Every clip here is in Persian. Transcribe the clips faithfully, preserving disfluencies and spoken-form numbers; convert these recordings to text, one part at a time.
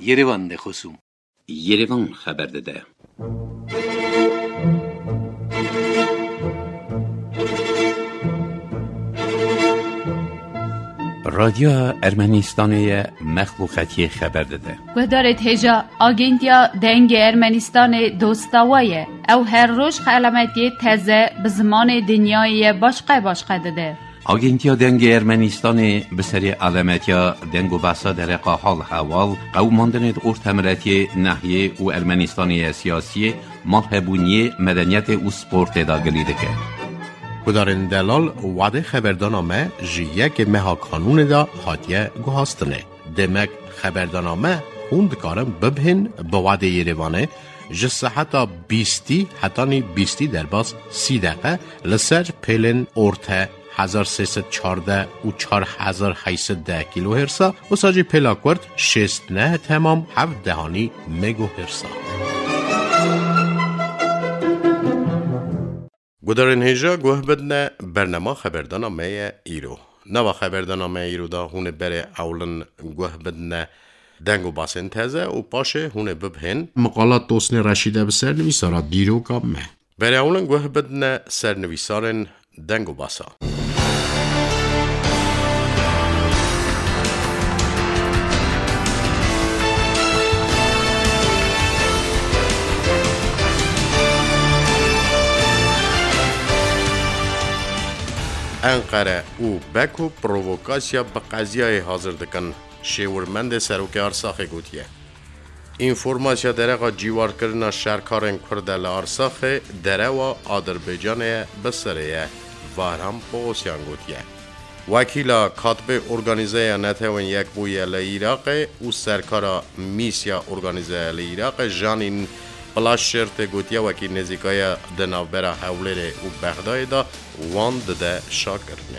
Yerevan de خصوم Yerevan خبر داده. رادیو ارمنستان مخلوقاتی خبر داده. و دارد هجا آگنتیا دنگ ارمنستان دوستاویه او هر روز علامتی تازه به زمان دنیای باشقه باشقه داده. آگنتیا دنگ ارمنستان به سری علامتیا دنگ و بحثا در حال حوال قوماندند ارتمراتی نحیه و ارمنستان سیاسی محبونی مدنیت و سپورت داگلیده که. کدارن دلال وعده خبردانامه جیه که مها قانون دا حادیه گوهاستنه. دمک خبردانامه هوند کارم ببهن با وعده یروانه جسه حتی بیستی حتی نی بیستی در باز سی دقیقه لسر پیلن ارته هزار سیصد چارده و چار هزار هیصد ده کیلو هرسا و ساجی پلاکورد شست نه تمام هفت دهانی مگو هرسا. گودارن هیجا گوه بدنه برنامه خبردانامه ایرو. نوا خبردانامه ایرو دا هونه بره اولن گوه بدنه دنگو باسن تازه و پاشه هونه ببهن مقالات دوستن رشیده به سرنویسارا دیرو کامه. بره اولن گوه بدنه سرنویسارن دنگو باسا. انقره او بکو پرووکاسیا به قضیه حاضر دکن شیورمند سروک ارساخ گوتیه. اینفورماسیا درقا جیوار کرنا شرکارن کرده لارساخ دره و آذربایجان بسریه وارم پوسیان گوتیه. وکیلا کاتب ارگانیزه نتوان یک بویه لعراق و سرکارا میسیا ارگانیزه لعراق جانین پلاش شرط گوتیا وکی نزیکای دنابرا حوله و بغدای دا واند ده شاکرنه.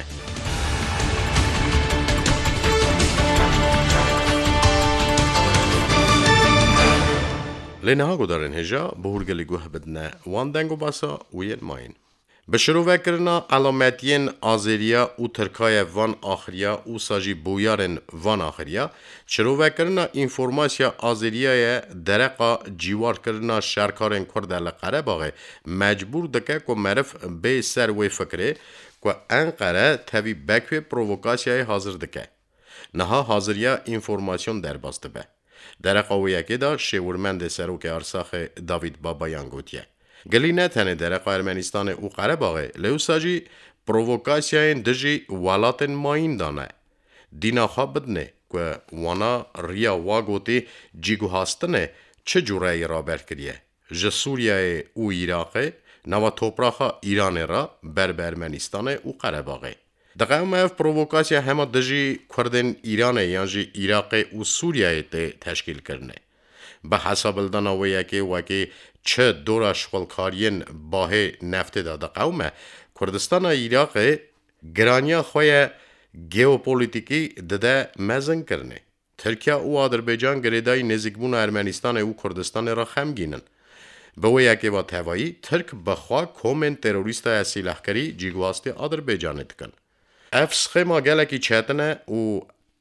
لینها گودارن هجا بهورگلی گوه بدنه واندنگو باسا وید ماین. به شروع وکرنا علامتین آذریا و ترکای وان آخریا و ساجی بویارن وان آخریا شروع وکرنا اینفورماسیا آذریای درقا جیوار کرنا شرکارن کردل قرباغه مجبور دکه که معرف به سر و فکره که انقره تاوی بکوی پرووکاسیای حاضر دکه. نها حاضریا اینفورماسیون در باسته به. درقا و یکی دا شیورمند سروک ارساخ داوید بابایان گوتیه. گلی نه تنه درقا ارمنستان او قرباغه لیو ساجی پرووکاسیاین دجی والاتن ماین دانه. دینا خواب بدنه که وانا ریا واگوتی جیگو هاستنه چه جوره را برکریه. جه سوریه او ایراقه نوا توپراخا ایران را بر ارمنستان او قرباغه. دقیقا اف پرووکاسیا همه دجی کردن ایرانه یانجی ایراقه او سوریه ته تشکیل کرنه. به حساب الدانویه که وکی چه دور شغلکارین باه نفت داده قومه کردستان عراق گرانیا خواه گیوپولیتیکی داده مزن کرنه. ترکیه و آذربایجان گریدای نزیکبون ارمنستان و کردستان را خمگینن. به وی که با توایی ترک بخواه کومن تروریست اسیلحکری جیگواستی آذربایجان اتکن. افس خیما گلکی چهتنه و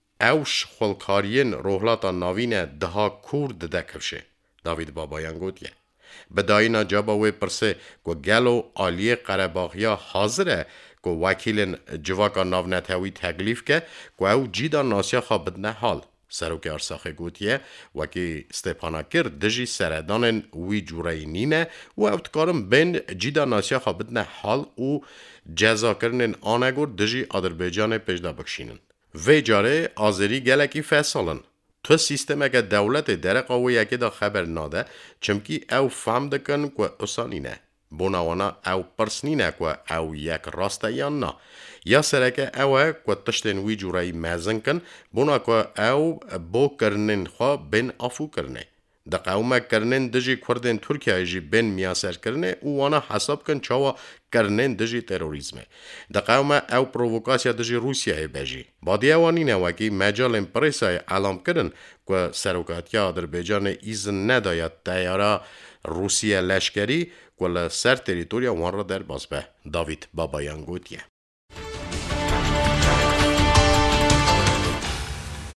اوش خلکارین روحلاتا ناوین ده کورد ده کفشه. داوید بابایان گوتیه. به داینا جاباوی پرسه که گلو آلی قرباغیا حاضره که وکیل جواکا ناونتاوی تکلیف که که او جیدا ناسیا خواب بدنه حال. سروک ارساخ گوتیه وکی ستپانا کرد دجی سردانن وی جوره نینه و اوتکارم بین جیدا ناسیا خواب بدنه حال و جزا کرنن آنگور دجی آذربایجان پیجدا بکشینن. وی جاره آذری گلکی فیصلن. تو سیستم اگه دولت درقا و یکی دا خبر ناده چمکی او فهم دکن که اصانی نه. بوناوانا او پرسنی نه که او یک راسته یا نه. یا سرکه اوه که تشتن وی جورایی مزن کن بونا که او بو کرنن خواه بین افو کرنه. دا قومه کرنن دجی کردن ترکیه جی بین میاسر کرنه و وانا حساب کن چاوا کرنن دجی تروریزمه. دا قومه او پرووکاسیا دجی روسیه بجی. با دیوانی نوکی مجال امپریسای علام کرن که سروکاتیا آذربایجان ایزن نداید تیارا روسیه لشکری که لسر تریتوریا وان را در باز به. داوید بابایان گوتیه.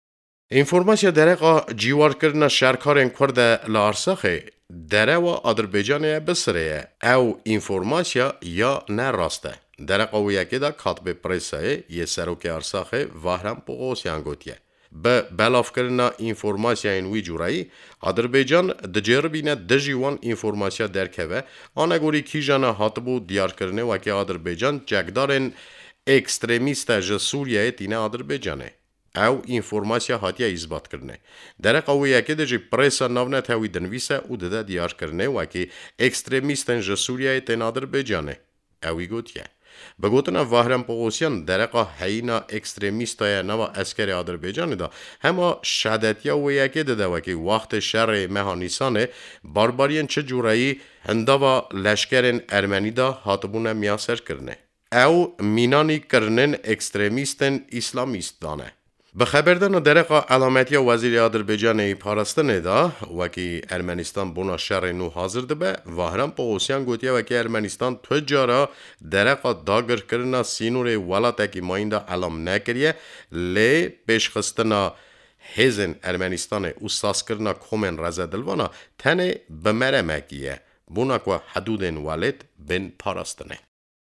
Ինֆորմացիա դերեկա ջիվար կրնա շարքարեն քորդը լարսախ է դերեվա Ադրբեջանը բսրե au ինֆորմացիա յա նարաստ է դերեկա ույակեդա քատբե պրեսա է եսարոկե արսախ է Վահրամ Պողոսյան գոտիե ب بلاف کردن اینفورماسیا این وی جورایی آذربایجان دجربینه دژیوان اینفورماسیا درکه آنگوری کیجانا هاتبو دیار کرده و که آذربایجان جگدارن اکستریمیست ج سوریه تینه آذربایجانه او اینفورماسیا هاتیا اثبات کرده در قوی که دجی پرسا نونا تاوی دنویسه او دده دیار کرده و که اکستریمیست ج سوریه تین آذربایجانه اوی گوتیه بگوتنا وهرم پوغوسیان درقا هینا اکستریمیستای نوا اسکر آذربایجان دا هما شدتیا و یکی دده و که وقت شر مهانیسانه باربارین چه جورایی هندوا لشکرین ارمنی دا هاتبونه میاسر کرنه او مینانی کرنن اکستریمیستن اسلامیست دانه به خبردن درقا علامتی وزیر آذربایجان پاراستن دا و که ارمنستان بونا شر نو حاضر دبه وهرم پوغوسیان گوتیه و که ارمنستان تجارا درقا داگر کرنا سینور ولات که مایندا علام نکریه لی پیشخستنا هزن ارمنستان اساس کرنا کومن رزدلوانا تنه بمره مکیه بونا که حدودن والد بن پاراستنه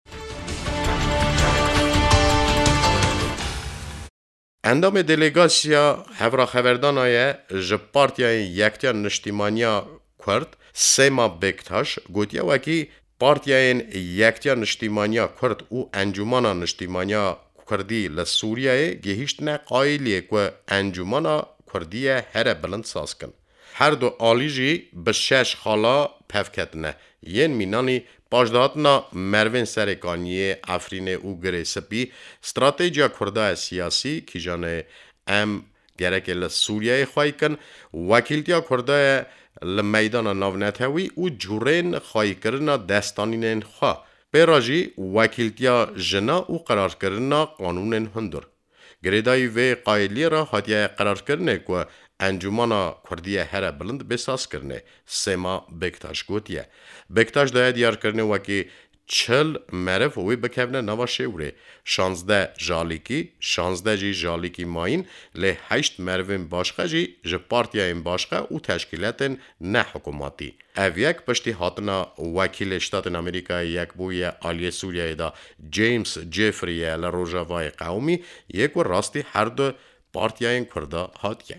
اندام دلیگاسیا هفرا خبردانای ج پارتیای یکتیا نشتیمانیا کرد سیما بکتاش گوتیا وکی پارتیای یکتیا نشتیمانیا کرد او انجمانا نشتیمانیا کردی لسوریای گهیشتنه قایلیه که انجمانا کردی هر بلند ساز کن هر دو آلیجی به شش خالا پفکتنه ین مینانی پاجداتنا مروین سرکانیه افرین او گره سپی استراتیجیا کرده سیاسی که جانه ام گرک لسوریای خواهی کن وکیلتیا کرده لمیدان ناونتوی او جورین خواهی کرنا دستانین خواه پیراجی وکیلتیا جنا او قرار کرنا قانون هندر گریدای و قایلی را حدیه قرار کرنه که انجمانا کردیه هر بلند بساز کرنه سیما بکتاش گوتیه بکتاش داید دیار کرنه وکی چل مرف وی بکفنه نوا شوره شانزده جالیکی شانزده جی جالیکی ماین لی هشت مروین باشقه جی ج پارتیاین باشقه او تشکیلاتن نه حکوماتی او یک پشتی هاتنا وکیل شتاتن امریکا یک بوی آلی سوریه دا جیمز جیفریه لروژاوای قومی یک و راستی هر دو پارتیاین کرده هاتیه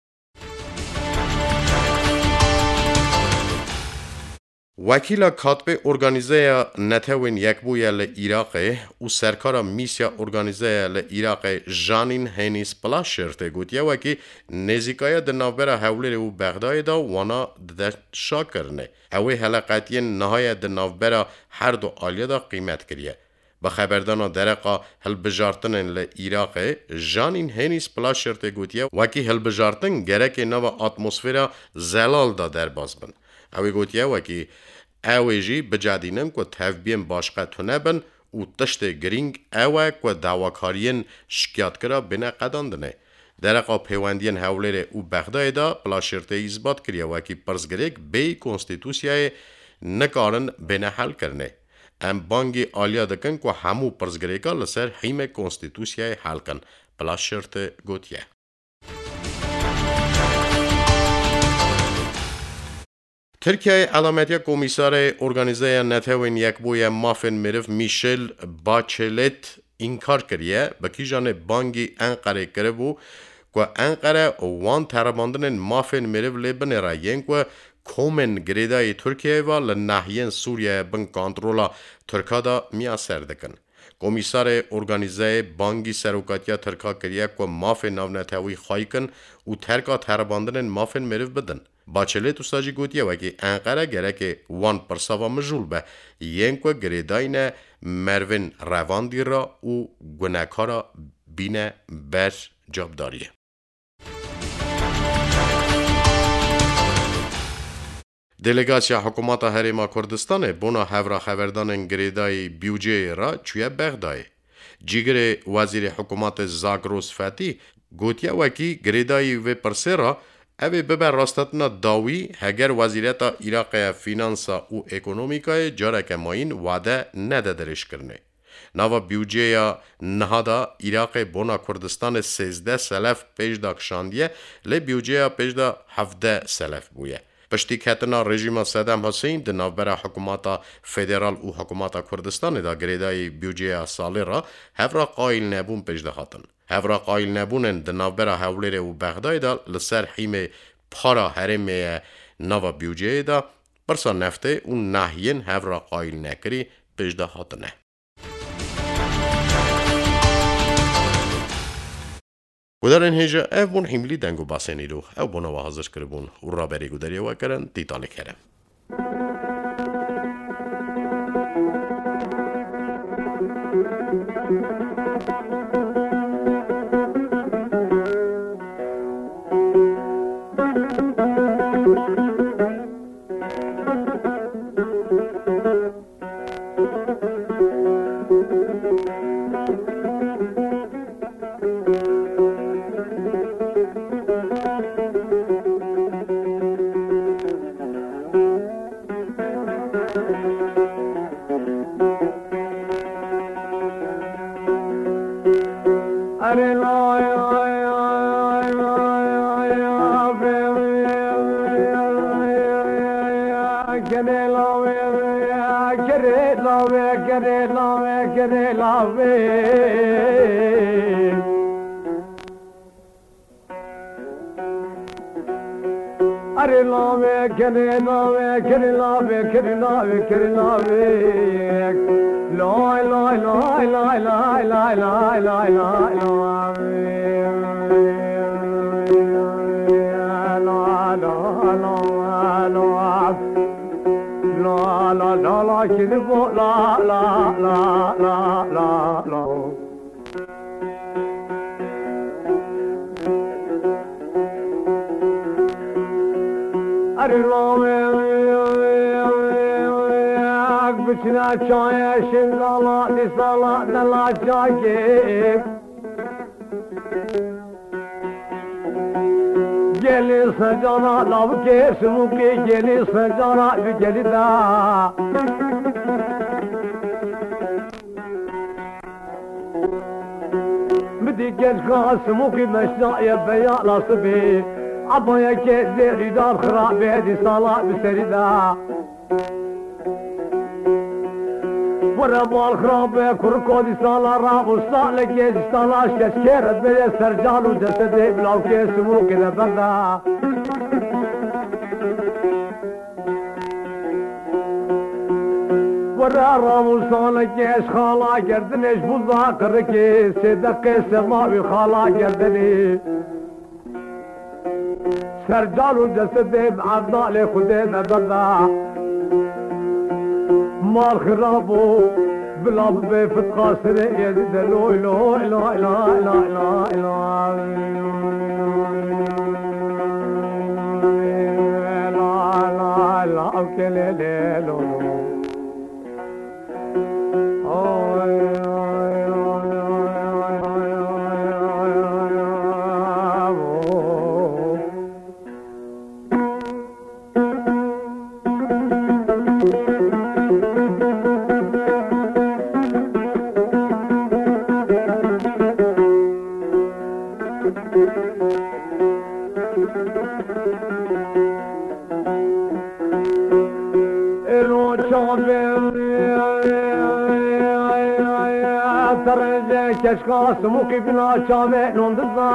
وکیل کاتب ارگانیزه نتوین یک بوی لعراق و سرکار میسیا ارگانیزه لعراق جانین هنیس پلاشرت گوتیه وکی نزیکای دنابرا حوله و بغدای دا وانا دشا کرنه اوی حلقاتی نهای دنابرا هر دو آلیه دا قیمت کریه با خبردان درقا هل بجارتن لعراق جانین هنیس پلاشرت گوتیه وکی هل بجارتن گرک نو اتمسفیرا زلال دا در باز بن اوی گوتیه وکی اوی جی بجادینن که تفبین باشقه تونه بن و تشت گرینگ اوی که دعواکارین شکیات کرا بینه قداندنه درقا پیوندین حوله او بغدای دا پلاشرته ایزباد کریه وکی پرزگریک بی کنستیتوسیای نکارن بینه حل کرنه ام بانگی آلیا دکن که همو پرزگریکا لسر حیم کنستیتوسیای حل کن پلاشرته گوتیه ترکیه علامتی کمیسار ارگانیزه نتوین یک بوی مافن مرف میشل باچلت انکار کریه بکی جان بانگی انقره کرده بو که انقره وان ترباندن مافن مرف لیبن را ین که کومن گریدای ترکیه و لنحین سوریه بن کانترولا ترکا دا میاسر دکن. کمیسار ارگانیزه بانگی سروکاتیا ترکا کریه که مافن نو نتوی خواهی کن و ترکا ترباندن مافن مرف بدن. باچلت استاجی گوتیه وکی انقره گره که وان پرساوا مجول به ین که گریداین مروین رواندی را و گناکارا بینه بر جابداریه. دلیگاسیا حکومت هریما کردستان بونا هفرا خبردان گریدای بیوجه را چوی بغدای. جیگر وزیر حکومت زاگروس فاتی گوتیه وکی گریدای و پرسه را اوی ببر راستتنا داوی هگر وزیرتا عراق فینانسا و اکونومیکای جارک ماین وعده نده درش کرنه. نوا بیوجیا نهادا عراق بونا کردستان سیزده سلف پیجدا کشاندیه لی بیوجیا پیجدا هفده سلف بویه. پشتی کتنا رژیم صدام حسین د نوبره حکومتا فدرال و حکومتا کردستان دا گریدای بیوجیا سالی را هفرا قایل نبون پیجدا هاتن. هفرا قایل نبونن د نوبره هولیر و بغدای دا لسر حیم پارا هرمه نوا بیوجیا دا برسا نفته و نحین هفرا قایل نکری پیجدا هاتنه. و در این هجا او بون حملی دنگو باسینی رو او بونا و حاضر کربون و را بری گودری و کرن دیتالی کرم. Are love, kere love, kere love, kere love, kere love. Loi, loi, loi, loi, loi, loi, loi, loi, loi, loi. La, la, la, la, la, la, la, la, kere bo, la, la, la, la, la, la. بچنا چایا شنگالا نسالا نلا جاگه گلی سجانا لاب کے سمو کے گلی سجانا بگلی دا بدی گل کا سمو کی مشنا یا بیا لاسبی ابو یا کے زیری دار خرابه دی سالا بسری دا وربال خرابه کرکو دی سالا راب و سالا کے دی سالا شکرت بے سرجالو جسد بلاو کے سمو کے نبردا ورا راب و سالا کے خالا گردنش بوزا کر کے صدق سماوی خالا گردنی سرجالو جسد عبدال خودے نبردا مال خرابو بلاب بے فتقا سرے یزید لوی لوی لوی لوی لوی لوی لوی لوی کے لے لے لو Keşka smuki bina çave nondza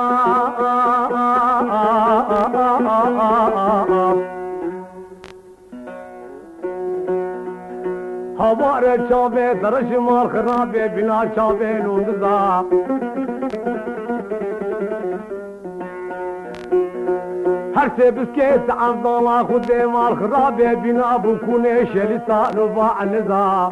Havare çave darışmal kharabe bina çave nondza Her se bisket avdala khude mal kharabe bina bu kune şelita nuba anza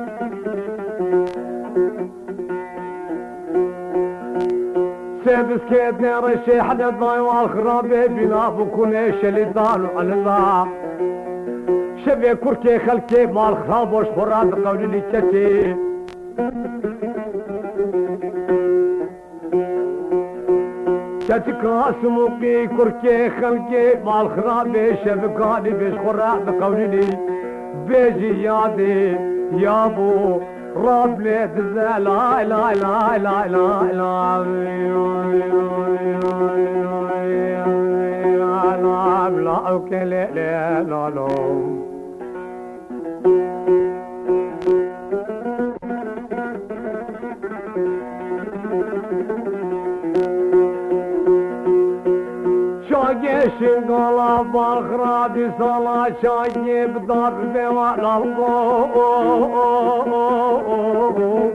سيبس كيد نرشي حدا ضاي والخرابي بلا بكوني شليطان وعلى شبي كركي خلكي مال خراب وش خراب قولي لي كتي كتي كاسموكي كركي خلكي مال خرابي شبكاني بيش خراب قولي لي بيجي يادي يابو رب لا لا لا لا لا لا لا لا وكل لا لا لا شنقلا بخرابي صلاة شايب ضرب ولا الضوء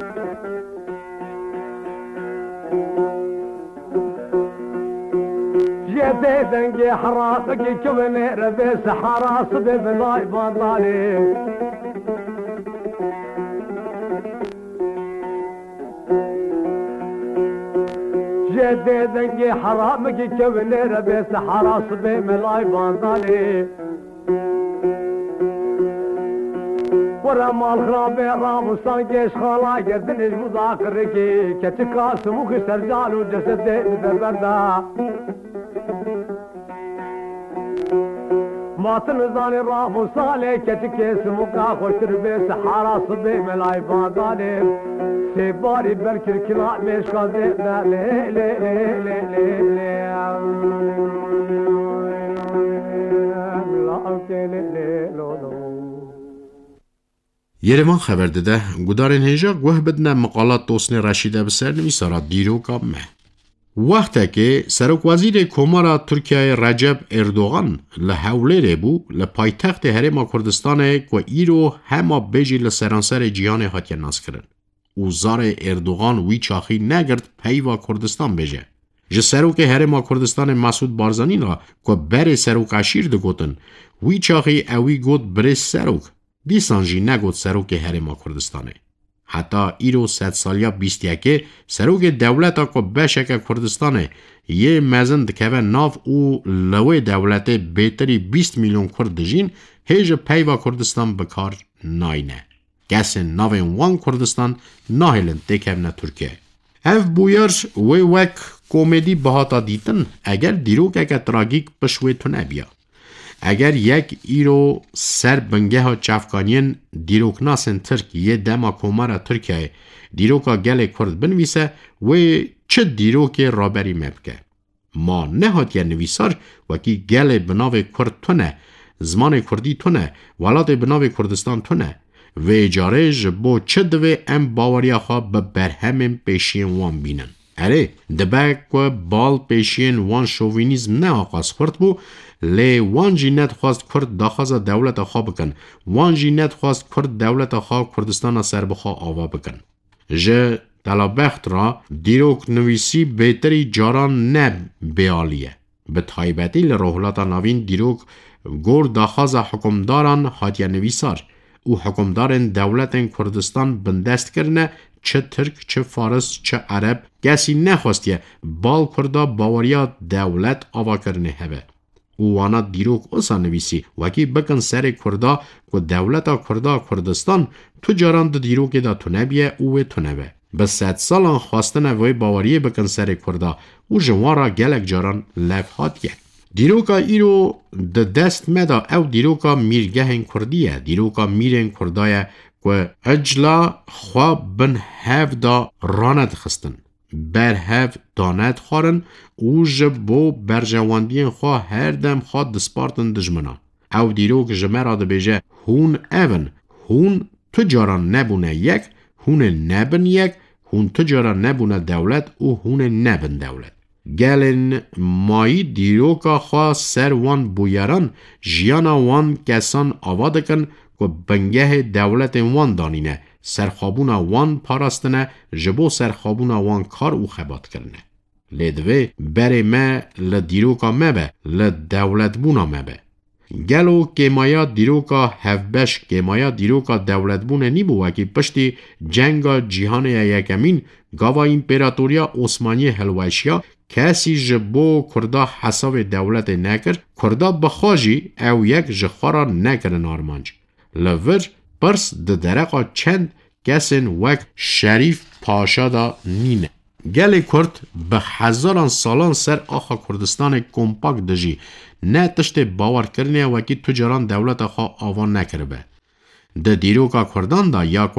جيتي دنجي حراسك كبني ربيس حراس ببناي بضالي جديدنجي حرامك كبني ربيس حراس بملاي بانضالي ورما الخرابي رامو سانجيش خالا قردنش مذاكركي كتكاس مخسر جالو جسدي مدبردا ما تنزاني رامو صالي كتكيس مكا خوش ربيس حراس بملاي بانضالي سيباري بركر كلا مش قادر لا لا لا لا لا Երևան խաբար դե գուդարեն հեժա գոհ բդնա մقالات توسن رشید بسر نمیسارا دیرو کامه وقتی که سرک وزیر کمارا ترکیه رجب اردوغان لحوله بو لپایتخت هرم کردستان که ایرو همه بیجی لسرانسر جیان هاتیه ناس کرن و زار اردوغان وی چاخی نگرد پیوا کردستان بجه. جه سروک هرم کردستان مسعود بارزانی را که بر سروک عشیر دو گوتن وی چاخی اوی گوت بر سروک دیسان جی نگوت سروک هرم کردستانه. حتی ایرو ست سالیا بیست یکه سروک دولتا که بشک کردستانه یه مزن دکوه ناف او لوه دولت بیتری بیست میلیون کرد دجین هیج پیوا کردستان بکار ناینه. گسن ناوین وان کردستان ناهلن دکوه ترکیه. اف بویر وی وک کومیدی بهاتا دیتن اگر دیروک اگه تراگیک پشوی تو نبیا. اگر یک ایرو سر بنگه ها چفکانین دیروک ناسن ترک یه دما کومارا ترکیه دیروکا گل کرد بنویسه و چه دیروک رابری مبکه. ما نهات یه نویسار وکی گل بناو کرد تونه زمان کردی تونه ولاد بناو کردستان تونه و اجاره جبو چه دوه ام باوریا خواه به برهم پیشین وان بینن. اره دبک و بال پیشین وان شووینیزم نه آقاز خورد بو لی وان جینت خواست کرد داخاز دولت خواه بکن وان جینت خواست کرد دولت خواه کردستان سر بخواه آوا بکن. جه تلابخت را دیروک نویسی بهتری جاران نه بیالیه. به تایبتی لروحلات نوین دیروک گور داخاز حکمداران حاتیه نویسار او حکمدارن دولت کردستان بندست کرنه چه ترک چه فارس چه عرب کسی نخواستیه بال کرده باوریا دولت آوا کرنه هبه. او وانا دیروک اصا نویسی وکی بکن سر کرده که دولت کرده کردستان تو جاران دو دیروک دا تو نبیه اوه تو نبه. به ست سالان خواستن وی باوریه بکن سر کرده او جوان را گلک جاران لفحاتیه. دیروکا ایرو د دست مدا او دیروکا میرگهن کردیه دیروکا میرن کردایه که اجلا خواه بن هف دا راند خستن بر هف داند خارن او جبو برجواندین خواه هر دم خواه دسپارتن دجمنا او دیروک جمرا ده بیجه هون اون هون تجاران نبونه یک هون نبن یک هون تجاران نبونه دولت او هون نبن دولت گلن مایی دیروکا خواه سر وان بویران جیانا وان کسان آوادکن که بنگه دولت وان دانینه سرخابونا وان پاراستنه جبو سرخابونا وان کار او خبات کرنه. لیدوه بره ما لدیروکا مبه لدولت بونا مبه. گلو کمایا دیروکا هفبش کمایا دیروکا دولت بونه نیبو وکی پشتی جنگا جیهان یکمین گاوا ایمپراتوریا عثمانی هلوشیا کسی جبو کردا حساب دولت نکر کردا بخواجی او یک جخارا نکرن آرمانج. لور پرس د درقا چند کسین وک شریف پاشا دا نینه. گل کرد به هزاران سالان سر آخا کردستان کمپاک دجی نه تشت باور کرنه وکی تجاران دولت خواه آوان نکربه. ده دیروکا کردان دا یا که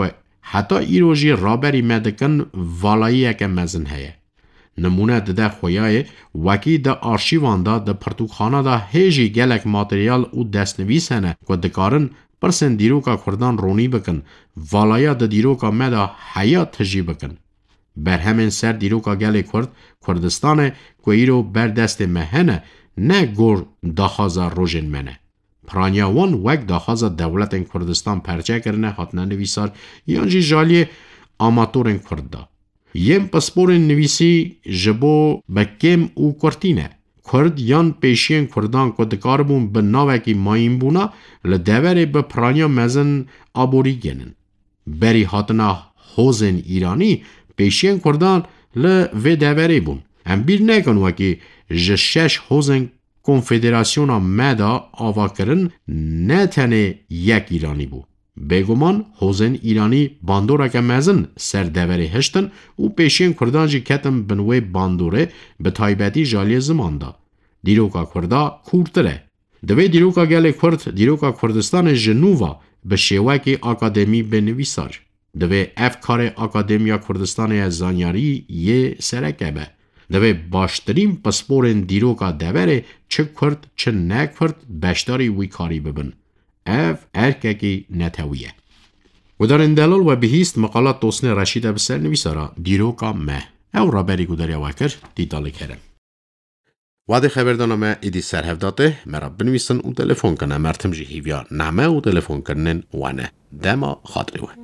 حتی ایروژی رابری مدکن والایی که مزن هیه. نمونه ده خویای وکی ده آرشیوان ده ده پرتوخانه ده هیجی گلک ماتریال و دستنویس هنه که دکارن پرسن دیروکا کردان رونی بکن والایا ده دیروکا مده حیات تجی بکن. بر همین سر دیروکا گل کرد کردستان که ایرو بر دست مهنه نه گور داخازا روژن منه. پرانیاوان وک داخازا دولت کردستان پرچه کرنه حتنا نویسار یانجی جالی آماتورن کرد دا. یم پسپور نویسی جبو بکم او کرتینه. کرد یان پیشین کردان که دکاربون به ناوکی مایم بونا لدوره به پرانیا مزن آبوری گنن. بری حتنا حوزن ایرانی پیشین کردان لوی دوره بون. ام بیر نکن وکی جشش حوزن کنفدراسیون مدا آوا کرن نه تنه یک ایرانی بو. بگمان حوزن ایرانی باندورا که مزن سر دوره هشتن و پیشین کردان جی کتم بنوی باندوره به تایبتی جالی زمان دا. دیروکا کردا کورتره. دوی دیروکا گل کرد دیروکا کردستان جنووا به شیوکی اکادمی بنویسار. دوی اف کار اکادمیا کردستان زانیاری یه سرکه به. دوی باشترین پسپورن دیروکا دوره چه کرد چه نکرد بشتاری وی کاری ببن. اف ارککی نتویه. و در اندلال و بهیست مقالات دوستن رشید بسر نویسارا دیروکا مه. او را بری گوداریا وکر دیداله کرن. وعده خبردانمه ایدی سرهف داده مرا بنویسن و تلفن کنه مرتم جی هیویا نامه و تلفن کنن وانه دما خاطری و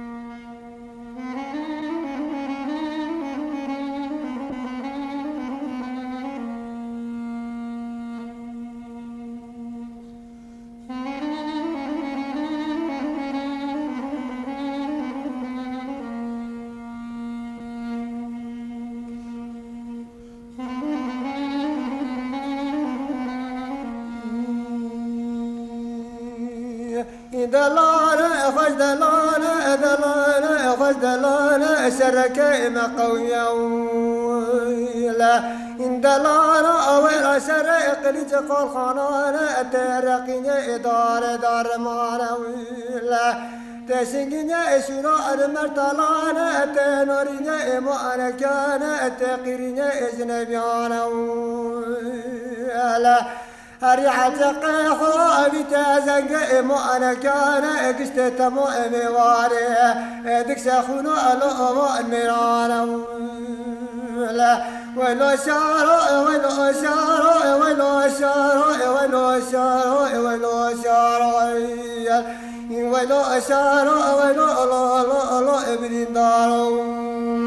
دلالة خش دلالة دلالة خش دلالة شركة مقوية لا إن دلالة ولا شرق لجقال خانانة ترقيني إدارة دار مانا لا تسنجني شراء المرتلانة تنوريني مؤنا كان تقريني إجنبيانا لا هريحة قيخو بتازنق مؤنا كان قشت مؤمي واري دك سخونو ألو مؤمرانا لا ويلو شارو ويلو شارو ويلو شارو ويلو شارو ويلو شارو ويلو شارو ويلو لو لو لو ابن دارو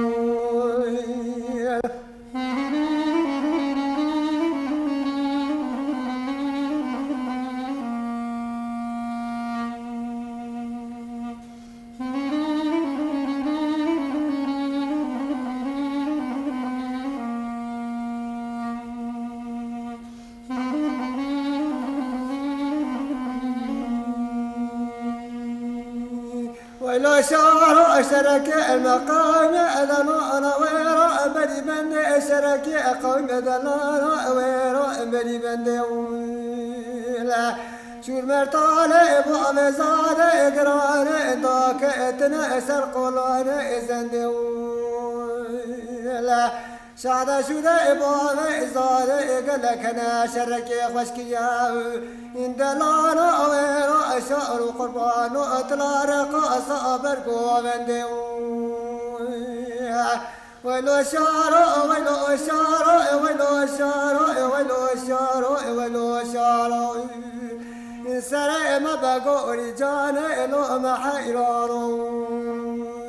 ويلو شارو اشترك المقام اذنو انا ويرو بدي بندي اشترك قوم اذنو ويرو بدي بندي لا شو المرتالة ابو مزاد اقرار داك اتنا اسر قولان ازندي لا شادا شودا ابوه ازاده اقلك انا شركي خشكيا ان دلانا ويرو اشعر قربان اطلع رقا صابر قومندي ويلو شارو ويلو شارو ويلو شارو ويلو شارو ويلو شارو سرع ما بقوا رجانا الو ما حيرانو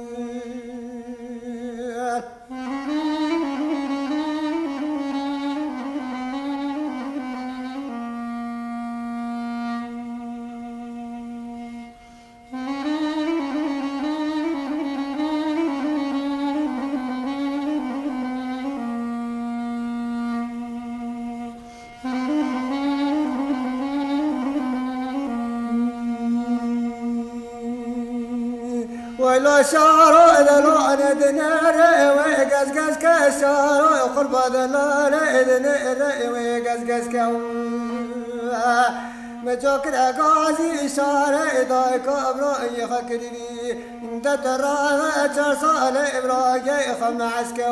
ويلو شارو دلون دنير ويقز قز كشارو قرب دلون دنير ويقز قز كو مجاكر أغازي إشارة إداي كابرا يخكري انت ترى تشار صال إبراجي خم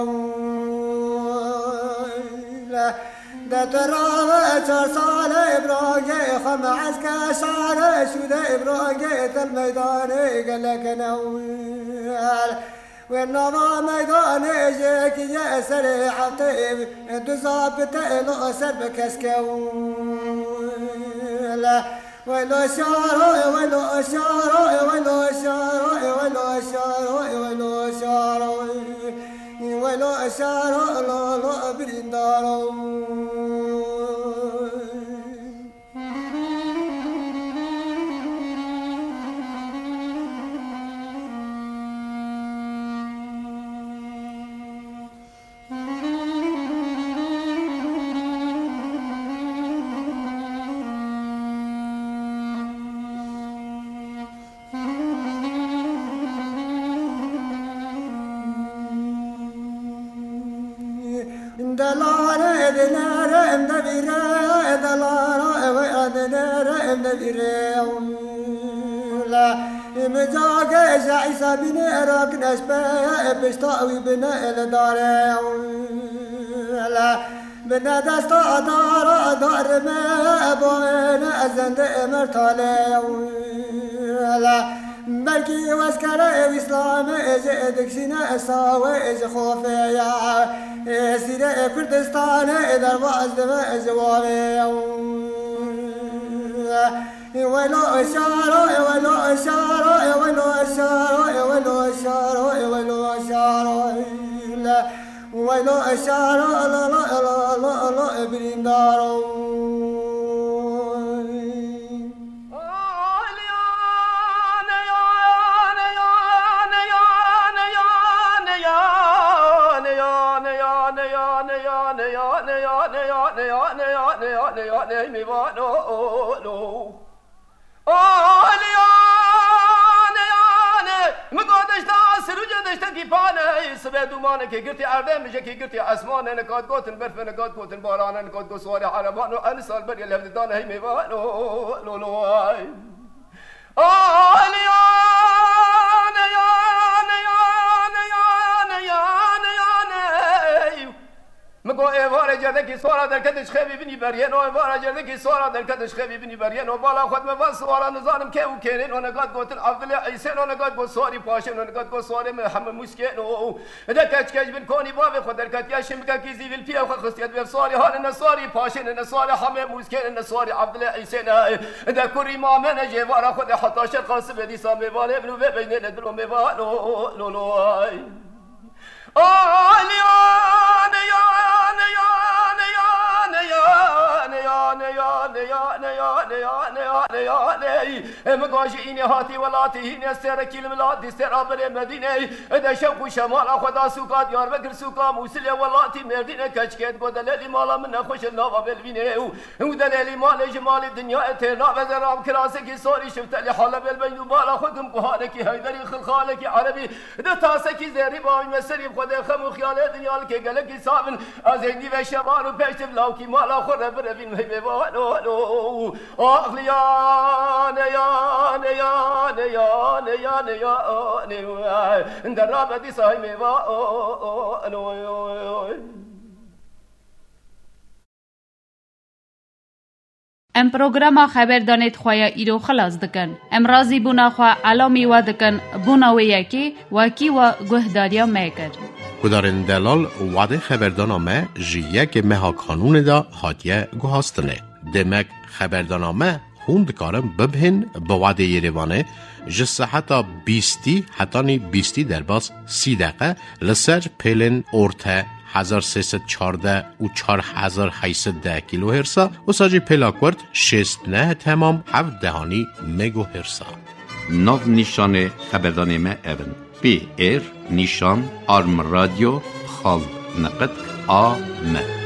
عسكولا دترى تشار صال إبراجي خم عسكا شعر شود إبراجي الميدان قال لك نوال والنظام ميدان جيك يا سريع طيب تزابط له سربك اسكولا ولو شارع ولو شارع ولو شارع ولو شارع ولو شارع ولو شارع لا لا بريندارو دلارة دنارة مدبرة دلارة وأدنارة مدبرة لا مجاك عيسى بن راك نسبة بشتاوي بنا الدارة لا بنا دستا دار دار ما بونا أزند مرتالة لا بلكي واسكر الإسلام إجدك سنا ساوي إج خوفيا سيرة كردستان إدار وازدم إجواري ولو إشارة ولو إشارة ولو إشارة ولو إشارة ولو إشارة ولو إشارة لا لا لا لا لا بريندارو mi va no no oh liane liane me godesh ta sruja desh ta ki pane isbe dumane ke girti ardem je ke girti asman ne kad goten berf ne kad goten baran ne kad go swari araban an sal ber yel dan hay mi va no no no ay oh liane liane liane liane liane مگو ایواره جده کی سوارا در کدش خیبی بینی برین و ایواره جده کی سوارا در کدش خیبی بینی برین و بالا خود مفان سوارا نزانم که او کرین و نگاد گوتن عبدالله عیسین و نگاد گو سواری پاشن و نگاد گو سواری محمد مسکین و ده کچ کچ بین کونی باب خود در کتیا شمکا کی زیویل پیا خود خستیت بیر سواری هان نسواری پاشن نسواری همه مسکین نسواری عبدالله عیسین ده کری مامن جوارا خود حتی شر قاسم دیسا میوال ابنو بین ندلو میوال لو لو آی آه لیانه یانه یانه یانه یانه یانه یانه یانه یانه یانه یانه یانه مگاش اینه هاتی ولاتی اینه سر کلمات دستر آبر مدینه ده شوق و شمال خدا سوکات یار بکر سوکا موسل ولاتی مردینه کچکت گو دلیلی مالا من خوش نوا بلوینه و دلیلی مال جمال دنیا اتنا و زرام کراسه کی سوری شفت لی حالا بلبین و بالا خودم قهانه کی هیدری خلخاله کی عربی ده تاسه کی زیری باوی مسری خود خم و خیال دنیا که گله کی سامن از اینی و شمال و پشت بلاو کی مالا خود برفین می بوانو نو آخلیانه یانه یانه یانه یانه یانه در رابطی سای می بوانو ام پروگرام خبر دانید خواه ایرو خلاص دکن. ام رازی بونا خواه علامی و دکن بونا و یکی وکی و گهداریا میکر. گدارن دلال وعده خبردانامه جیه که مها کانون دا هاتیه گوهاستنه. دمک خبردانامه خوند کارم ببهن با وعده یریوانه جسه حتی بیستی حتی نی بیستی در باز سی دقیقه لسر پیلن ارته هزار سیصد چارده و چار هزار و هشتصد ده کیلو هرسا و ساجی پلاکورد شست نه تمام هفت دهانی مگو هرسا. ناو نیشان خبردان ما اون پی ایر نیشان آرم رادیو خال نقد آ م